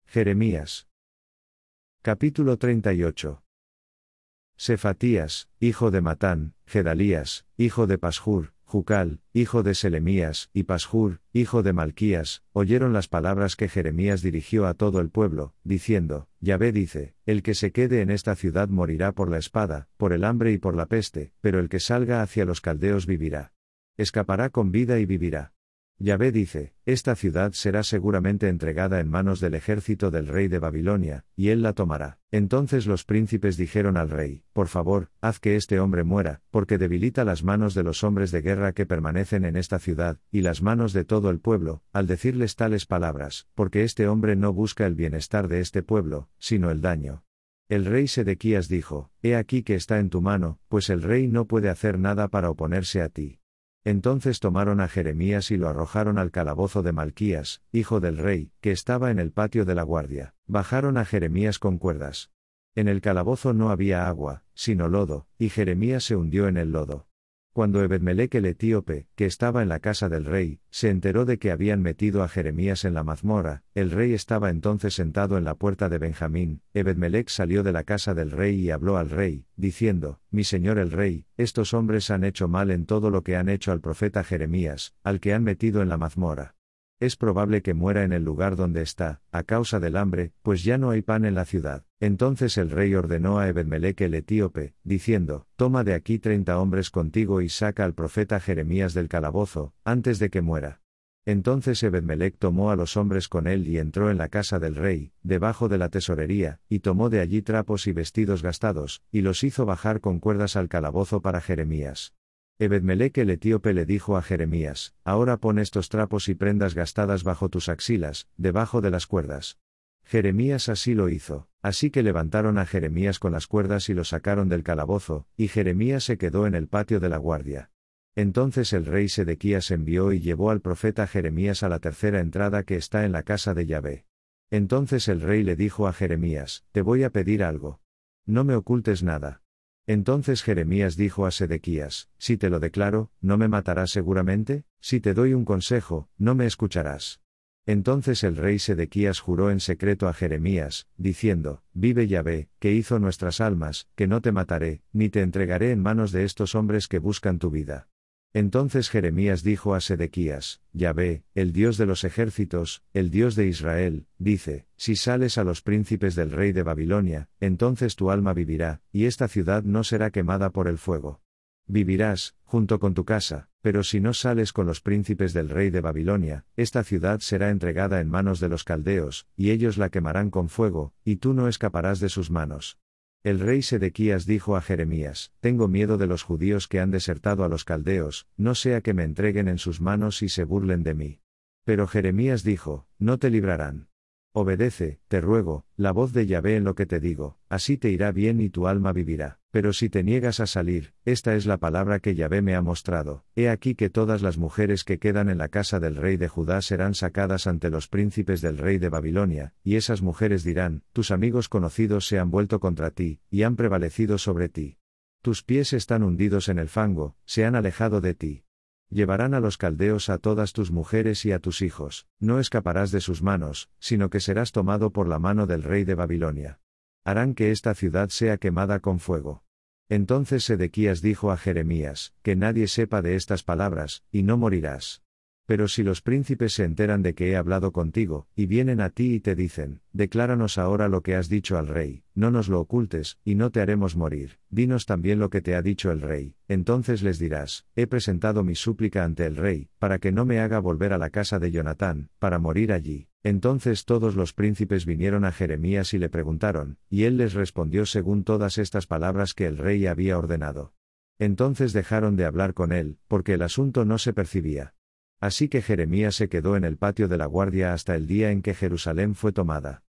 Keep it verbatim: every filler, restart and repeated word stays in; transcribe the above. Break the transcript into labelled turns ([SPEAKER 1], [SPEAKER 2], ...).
[SPEAKER 1] Jeremías. Capítulo treinta y ocho. Sefatías, hijo de Matán, Gedalías, hijo de Pashur, Jucal, hijo de Selemías, y Pashur, hijo de Malquías, oyeron las palabras que Jeremías dirigió a todo el pueblo, diciendo: Yahvé dice, el que se quede en esta ciudad morirá por la espada, por el hambre y por la peste, pero el que salga hacia los caldeos vivirá. Escapará con vida y vivirá. Yahvé dice, esta ciudad será seguramente entregada en manos del ejército del rey de Babilonia, y él la tomará. Entonces los príncipes dijeron al rey: Por favor, haz que este hombre muera, porque debilita las manos de los hombres de guerra que permanecen en esta ciudad, y las manos de todo el pueblo, al decirles tales palabras, porque este hombre no busca el bienestar de este pueblo, sino el daño. El rey Sedequías dijo: He aquí que está en tu mano, pues el rey no puede hacer nada para oponerse a ti. Entonces tomaron a Jeremías y lo arrojaron al calabozo de Malquías, hijo del rey, que estaba en el patio de la guardia. Bajaron a Jeremías con cuerdas. En el calabozo no había agua, sino lodo, y Jeremías se hundió en el lodo. Cuando Ebed-Melec el etíope, que estaba en la casa del rey, se enteró de que habían metido a Jeremías en la mazmorra, el rey estaba entonces sentado en la puerta de Benjamín. Ebed-Melec salió de la casa del rey y habló al rey, diciendo: Mi señor el rey, estos hombres han hecho mal en todo lo que han hecho al profeta Jeremías, al que han metido en la mazmorra. Es probable que muera en el lugar donde está, a causa del hambre, pues ya no hay pan en la ciudad. Entonces el rey ordenó a Ebed-Melec el etíope, diciendo: Toma de aquí treinta hombres contigo y saca al profeta Jeremías del calabozo, antes de que muera. Entonces Ebed-Melec tomó a los hombres con él y entró en la casa del rey, debajo de la tesorería, y tomó de allí trapos y vestidos gastados, y los hizo bajar con cuerdas al calabozo para Jeremías. Ebed-Melec el etíope le dijo a Jeremías: Ahora pon estos trapos y prendas gastadas bajo tus axilas, debajo de las cuerdas. Jeremías así lo hizo, así que levantaron a Jeremías con las cuerdas y lo sacaron del calabozo, y Jeremías se quedó en el patio de la guardia. Entonces el rey Sedequías envió y llevó al profeta Jeremías a la tercera entrada que está en la casa de Yahvé. Entonces el rey le dijo a Jeremías: Te voy a pedir algo. No me ocultes nada. Entonces Jeremías dijo a Sedequías: Si te lo declaro, ¿no me matarás seguramente? Si te doy un consejo, ¿no me escucharás? Entonces el rey Sedequías juró en secreto a Jeremías, diciendo: Vive Yahvé, que hizo nuestras almas, que no te mataré, ni te entregaré en manos de estos hombres que buscan tu vida. Entonces Jeremías dijo a Sedequías: Yahvé, el Dios de los ejércitos, el Dios de Israel, dice: Si sales a los príncipes del rey de Babilonia, entonces tu alma vivirá, y esta ciudad no será quemada por el fuego. Vivirás, junto con tu casa, pero si no sales con los príncipes del rey de Babilonia, esta ciudad será entregada en manos de los caldeos, y ellos la quemarán con fuego, y tú no escaparás de sus manos. El rey Sedequías dijo a Jeremías: Tengo miedo de los judíos que han desertado a los caldeos, no sea que me entreguen en sus manos y se burlen de mí. Pero Jeremías dijo: No te librarán. Obedece, te ruego, la voz de Yahvé en lo que te digo, así te irá bien y tu alma vivirá. Pero si te niegas a salir, esta es la palabra que Yahvé me ha mostrado: He aquí que todas las mujeres que quedan en la casa del rey de Judá serán sacadas ante los príncipes del rey de Babilonia, y esas mujeres dirán: Tus amigos conocidos se han vuelto contra ti, y han prevalecido sobre ti. Tus pies están hundidos en el fango, se han alejado de ti. Llevarán a los caldeos a todas tus mujeres y a tus hijos, no escaparás de sus manos, sino que serás tomado por la mano del rey de Babilonia. Harán que esta ciudad sea quemada con fuego. Entonces Sedequías dijo a Jeremías: Que nadie sepa de estas palabras, y no morirás. Pero si los príncipes se enteran de que he hablado contigo, y vienen a ti y te dicen: Decláranos ahora lo que has dicho al rey, no nos lo ocultes, y no te haremos morir, dinos también lo que te ha dicho el rey. Entonces les dirás: He presentado mi súplica ante el rey, para que no me haga volver a la casa de Jonatán, para morir allí. Entonces todos los príncipes vinieron a Jeremías y le preguntaron, y él les respondió según todas estas palabras que el rey había ordenado. Entonces dejaron de hablar con él, porque el asunto no se percibía. Así que Jeremías se quedó en el patio de la guardia hasta el día en que Jerusalén fue tomada.